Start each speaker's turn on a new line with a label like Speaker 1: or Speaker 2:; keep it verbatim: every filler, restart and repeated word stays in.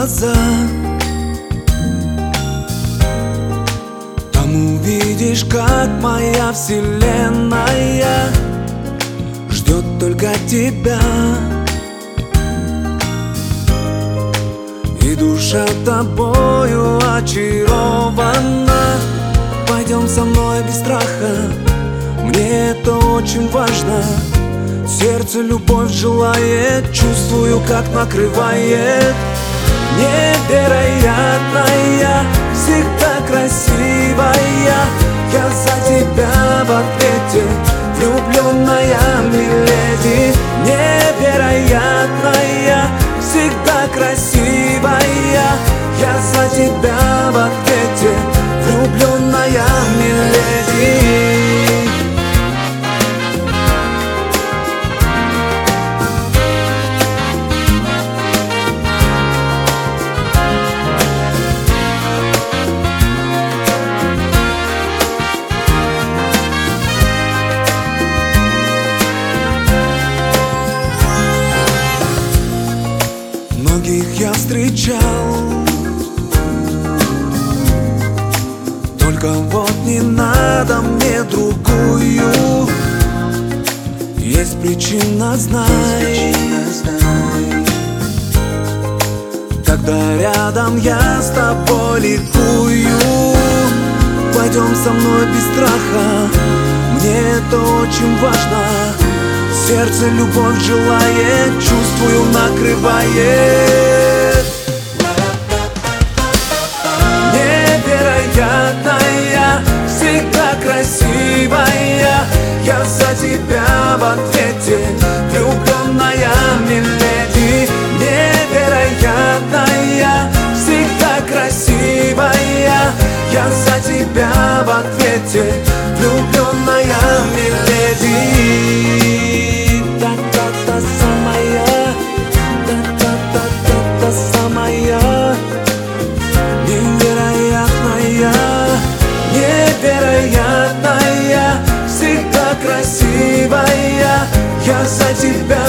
Speaker 1: глаза, там увидишь, как моя вселенная ждет только тебя. И душа тобою очарована. Пойдем со мной без страха, мне это очень важно. Сердце любовь желает, чувствую, как накрывает. Невероятная, всегда красивая, я за тебя в ответе, влюбленная миледи. Невероятная, всегда красивая, я за тебя в ответе, влюбленная миледи. Многих я встречал, только вот не надо мне другую. Есть причина, знай, когда рядом я с тобой ликую. Пойдем со мной без страха, мне это очень важно. Сердце любовь желает, чувствую, накрывает. Невероятная, всегда красивая, я за тебя в ответе, влюбленная миледи. Невероятная, всегда красивая, я за тебя в ответе, влюбленная миледи. Невероятная, всегда красивая, я за тебя